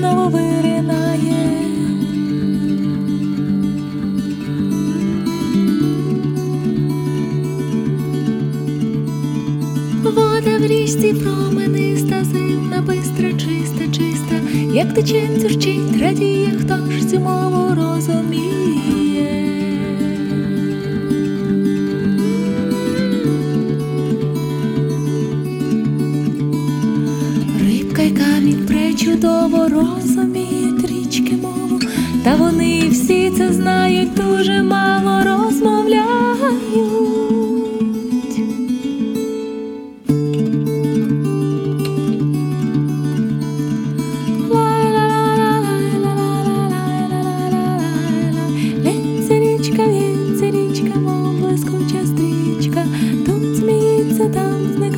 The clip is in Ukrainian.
знову виринає. Вода в річці промениста, зимна, бистра, чиста, чиста, як тече, дзюрчить, радіє, хто ж цю мову розуміє. Рибка й камінь пречудово розуміють річки мову, та вони всі це знають, дуже мало розмовляють. Лється річка, мов блискуча стрічка, тут сміється, там